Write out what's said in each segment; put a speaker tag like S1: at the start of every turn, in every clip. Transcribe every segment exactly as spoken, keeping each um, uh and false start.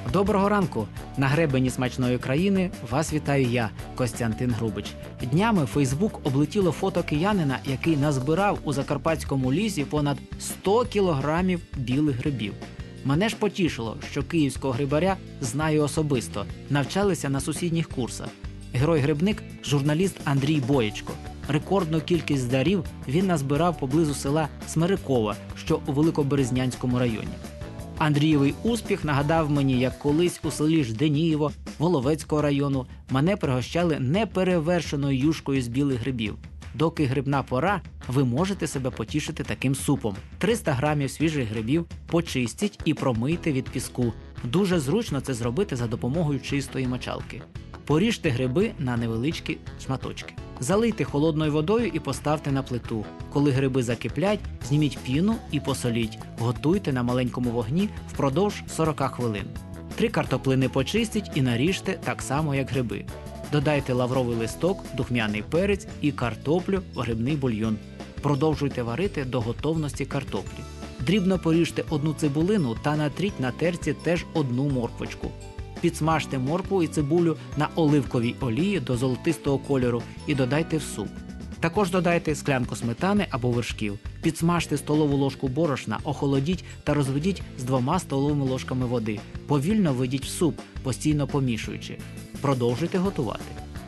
S1: Доброго ранку! На гребені смачної країни вас вітаю я, Костянтин Грубич. Днями Фейсбук облетіло фото киянина, який назбирав у закарпатському лісі понад сто кілограмів білих грибів. Мене ж потішило, що київського грибаря знаю особисто, навчалися на сусідніх курсах. Герой-грибник – журналіст Андрій Боєчко. Рекордну кількість дарів він назбирав поблизу села Смирикова, що у Великоберезнянському районі. Андрієвий успіх нагадав мені, як колись у селі Жденієво Воловецького району мене пригощали неперевершеною юшкою з білих грибів. Доки грибна пора, ви можете себе потішити таким супом. триста грамів свіжих грибів почистіть і промийте від піску. Дуже зручно це зробити за допомогою чистої мочалки. Поріжте гриби на невеличкі шматочки. Залийте холодною водою і поставте на плиту. Коли гриби закиплять, зніміть піну і посоліть. Готуйте на маленькому вогні впродовж сорок хвилин. Три картоплини почистіть і наріжте так само, як гриби. Додайте лавровий листок, духмяний перець і картоплю в грибний бульйон. Продовжуйте варити до готовності картоплі. Дрібно поріжте одну цибулину та натріть на терці теж одну морквочку. Підсмажте моркву і цибулю на оливковій олії до золотистого кольору і додайте в суп. Також додайте склянку сметани або вершків. Підсмажте столову ложку борошна, охолодіть та розведіть з двома столовими ложками води. Повільно введіть в суп, постійно помішуючи. Продовжуйте готувати.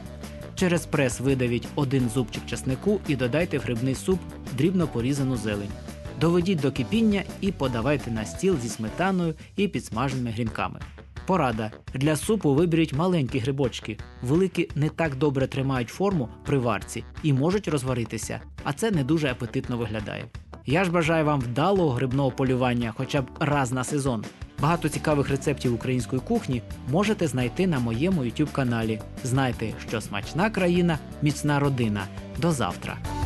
S1: Через прес видавіть один зубчик часнику і додайте в грибний суп дрібно порізану зелень. Доведіть до кипіння і подавайте на стіл зі сметаною і підсмаженими грінками. Порада. Для супу виберіть маленькі грибочки. Великі не так добре тримають форму при варці і можуть розваритися, а це не дуже апетитно виглядає. Я ж бажаю вам вдалого грибного полювання хоча б раз на сезон. Багато цікавих рецептів української кухні можете знайти на моєму ютуб каналі. Знайте, що смачна країна – міцна родина. До завтра!